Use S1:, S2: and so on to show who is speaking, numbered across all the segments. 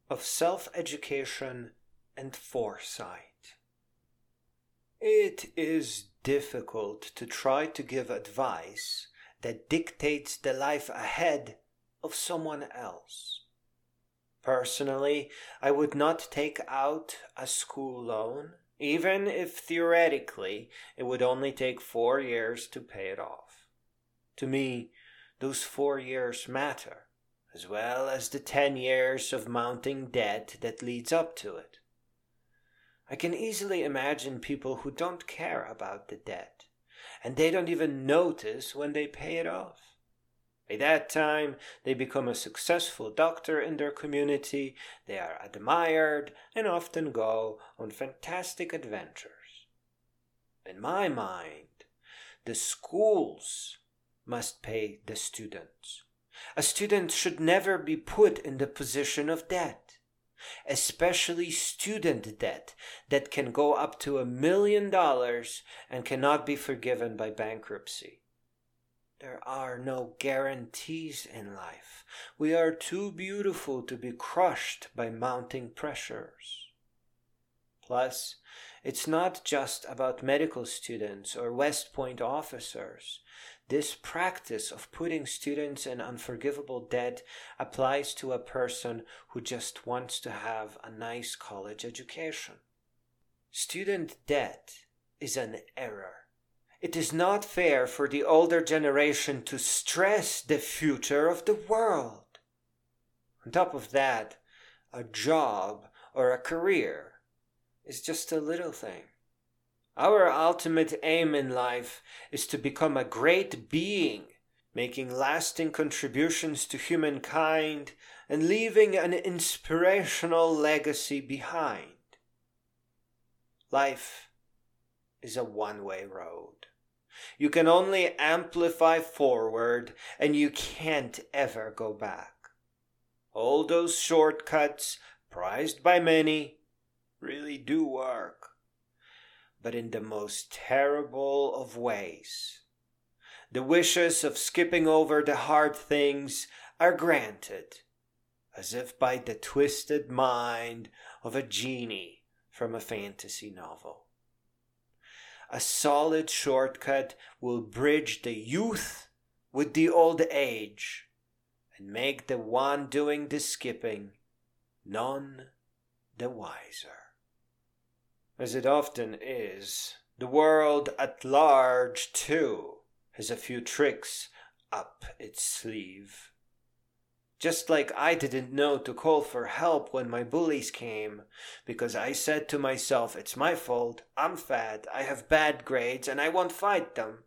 S1: of self-education and foresight. It is difficult to try to give advice that dictates the life ahead of someone else. Personally, I would not take out a school loan, even if theoretically it would only take 4 years to pay it off. To me, those 4 years matter, as well as the 10 years of mounting debt that leads up to it. I can easily imagine people who don't care about the debt, and they don't even notice when they pay it off. By that time, they become a successful doctor in their community, they are admired, and often go on fantastic adventures. In my mind, the schools must pay the students. A student should never be put in the position of debt, especially student debt that can go up to $1 million and cannot be forgiven by bankruptcy. There are no guarantees in life. We are too beautiful to be crushed by mounting pressures. Plus, it's not just about medical students or West Point officers. This practice of putting students in unforgivable debt applies to a person who just wants to have a nice college education. Student debt is an error. It is not fair for the older generation to stress the future of the world. On top of that, a job or a career is just a little thing. Our ultimate aim in life is to become a great being, making lasting contributions to humankind and leaving an inspirational legacy behind. Life is a one-way road. You can only amplify forward, and you can't ever go back. All those shortcuts, prized by many, really do work, but in the most terrible of ways. The wishes of skipping over the hard things are granted, as if by the twisted mind of a genie from a fantasy novel. A solid shortcut will bridge the youth with the old age and make the one doing the skipping none the wiser. As it often is, the world at large, too, has a few tricks up its sleeve. Just like I didn't know to call for help when my bullies came, because I said to myself, it's my fault, I'm fat, I have bad grades, and I won't fight them.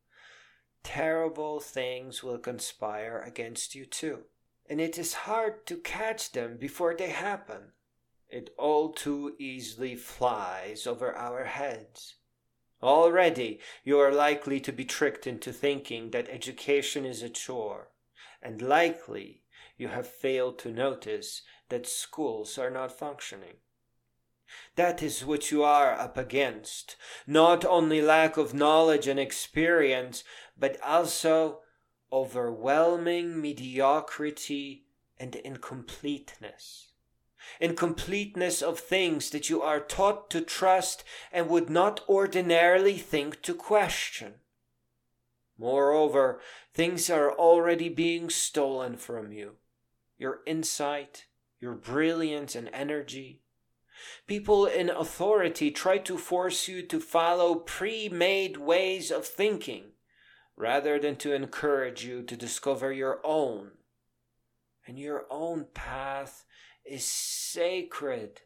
S1: Terrible things will conspire against you too, and it is hard to catch them before they happen. It all too easily flies over our heads. Already you are likely to be tricked into thinking that education is a chore, and likely you have failed to notice that schools are not functioning. That is what you are up against. Not only lack of knowledge and experience, but also overwhelming mediocrity and incompleteness. Incompleteness of things that you are taught to trust and would not ordinarily think to question. Moreover, things are already being stolen from you. Your insight, your brilliance and energy. People in authority try to force you to follow pre-made ways of thinking, rather than to encourage you to discover your own. And your own path is sacred.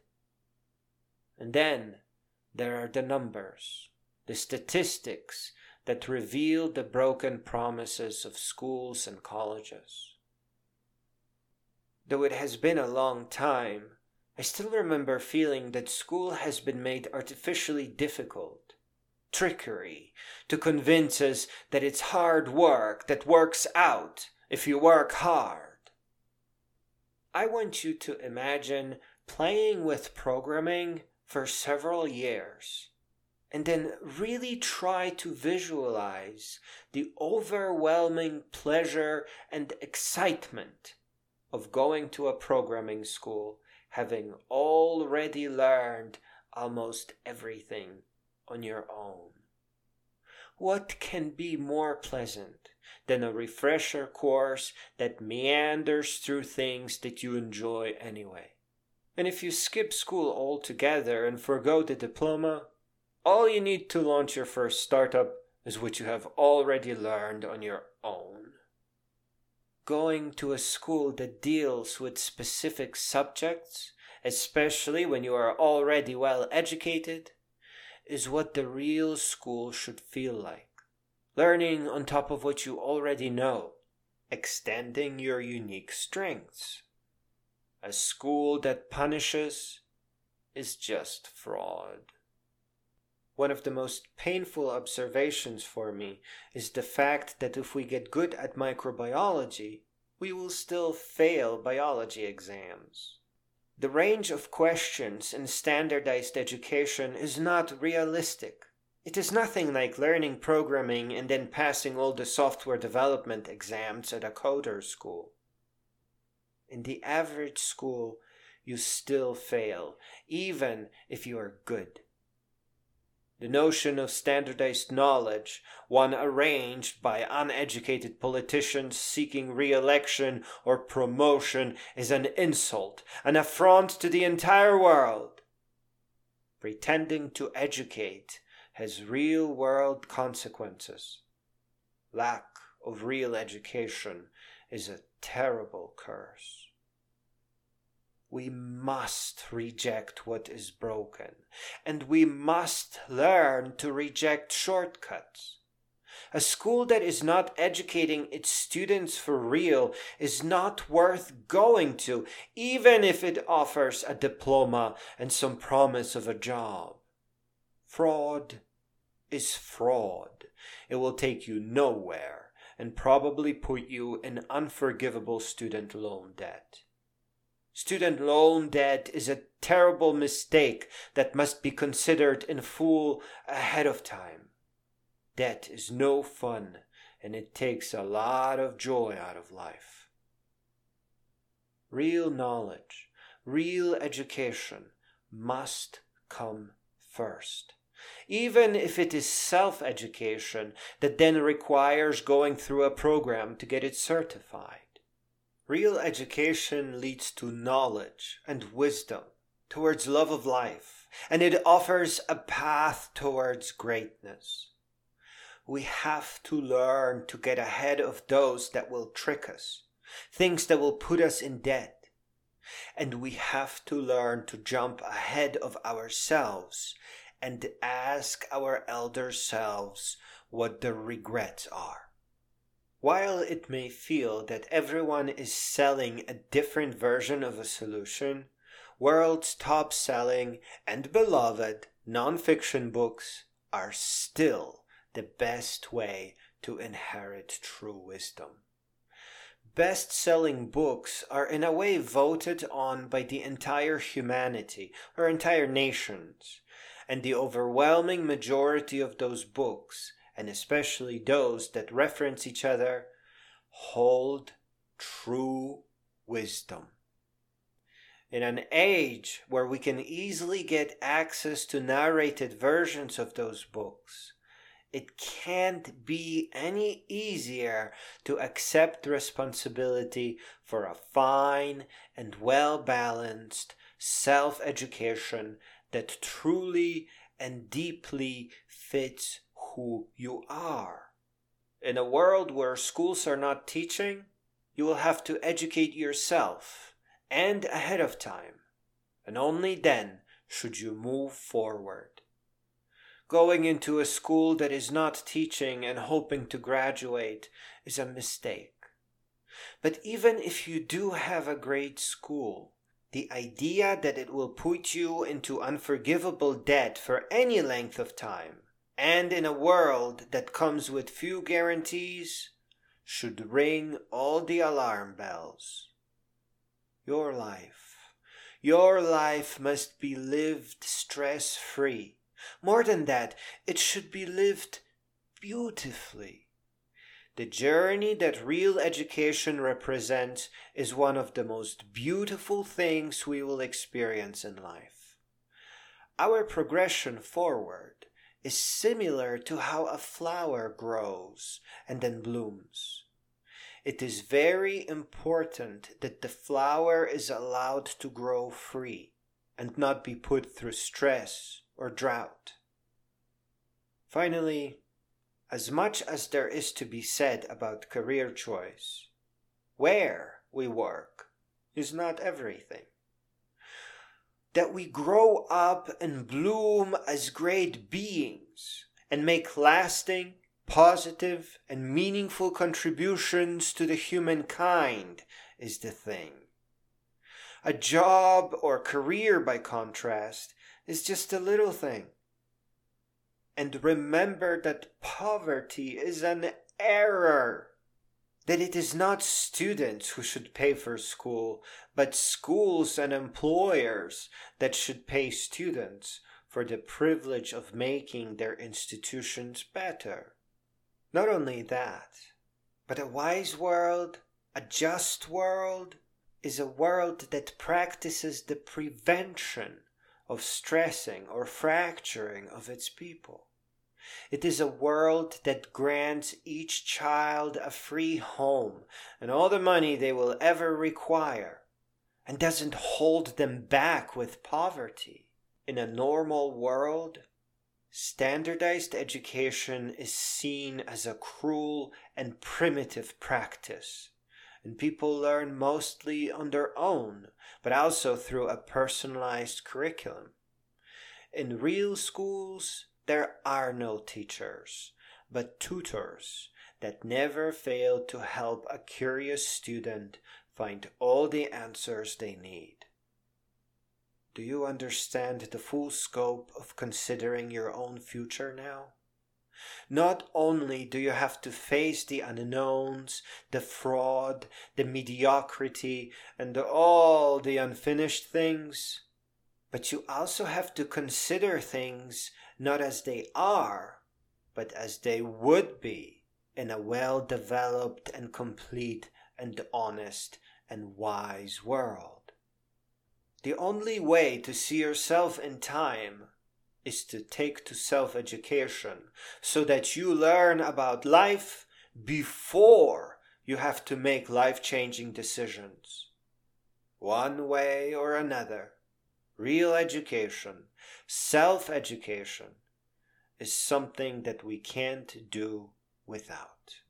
S1: And then there are the numbers, the statistics that reveal the broken promises of schools and colleges. Though it has been a long time, I still remember feeling that school has been made artificially difficult. Trickery to convince us that it's hard work that works out if you work hard. I want you to imagine playing with programming for several years, and then really try to visualize the overwhelming pleasure and excitement of going to a programming school having already learned almost everything on your own? What can be more pleasant than a refresher course that meanders through things that you enjoy anyway? And if you skip school altogether and forgo the diploma, all you need to launch your first startup is what you have already learned on your own. Going to a school that deals with specific subjects, especially when you are already well educated, is what the real school should feel like. Learning on top of what you already know, extending your unique strengths. A school that punishes is just fraud. One of the most painful observations for me is the fact that if we get good at microbiology, we will still fail biology exams. The range of questions in standardized education is not realistic. It is nothing like learning programming and then passing all the software development exams at a coder school. In the average school, you still fail, even if you are good. The notion of standardized knowledge, one arranged by uneducated politicians seeking re-election or promotion, is an insult, an affront to the entire world. Pretending to educate has real-world consequences. Lack of real education is a terrible curse. We must reject what is broken, and we must learn to reject shortcuts. A school that is not educating its students for real is not worth going to, even if it offers a diploma and some promise of a job. Fraud is fraud. It will take you nowhere and probably put you in unforgivable student loan debt. Student loan debt is a terrible mistake that must be considered in full ahead of time. Debt is no fun, and it takes a lot of joy out of life. Real knowledge, real education must come first. Even if it is self-education that then requires going through a program to get it certified. Real education leads to knowledge and wisdom, towards love of life, and it offers a path towards greatness. We have to learn to get ahead of those that will trick us, things that will put us in debt. And we have to learn to jump ahead of ourselves and ask our elder selves what the regrets are. While it may feel that everyone is selling a different version of a solution, world's top-selling and beloved non-fiction books are still the best way to inherit true wisdom. Best-selling books are in a way voted on by the entire humanity or entire nations, and the overwhelming majority of those books, and especially those that reference each other, hold true wisdom. In an age where we can easily get access to narrated versions of those books, it can't be any easier to accept responsibility for a fine and well-balanced self-education that truly and deeply fits who you are. In a world where schools are not teaching, you will have to educate yourself, and ahead of time, and only then should you move forward. Going into a school that is not teaching and hoping to graduate is a mistake. But even if you do have a great school, the idea that it will put you into unforgivable debt for any length of time, and in a world that comes with few guarantees, should ring all the alarm bells. Your life must be lived stress-free. More than that, it should be lived beautifully. The journey that real education represents is one of the most beautiful things we will experience in life. Our progression forward is similar to how a flower grows and then blooms. It is very important that the flower is allowed to grow free and not be put through stress or drought. Finally, as much as there is to be said about career choice, where we work is not everything. That we grow up and bloom as great beings and make lasting, positive, and meaningful contributions to the humankind is the thing. A job or career, by contrast, is just a little thing. And remember that poverty is an error. That it is not students who should pay for school, but schools and employers that should pay students for the privilege of making their institutions better. Not only that, but a wise world, a just world, is a world that practices the prevention of stressing or fracturing of its people. It is a world that grants each child a free home and all the money they will ever require, and doesn't hold them back with poverty. In a normal world, standardized education is seen as a cruel and primitive practice, and people learn mostly on their own, but also through a personalized curriculum. In real schools, there are no teachers, but tutors that never fail to help a curious student find all the answers they need. Do you understand the full scope of considering your own future now? Not only do you have to face the unknowns, the fraud, the mediocrity, and all the unfinished things, but you also have to consider things not as they are, but as they would be in a well-developed and complete and honest and wise world. The only way to see yourself in time is to take to self-education so that you learn about life before you have to make life-changing decisions. One way or another, real education, self-education, is something that we can't do without.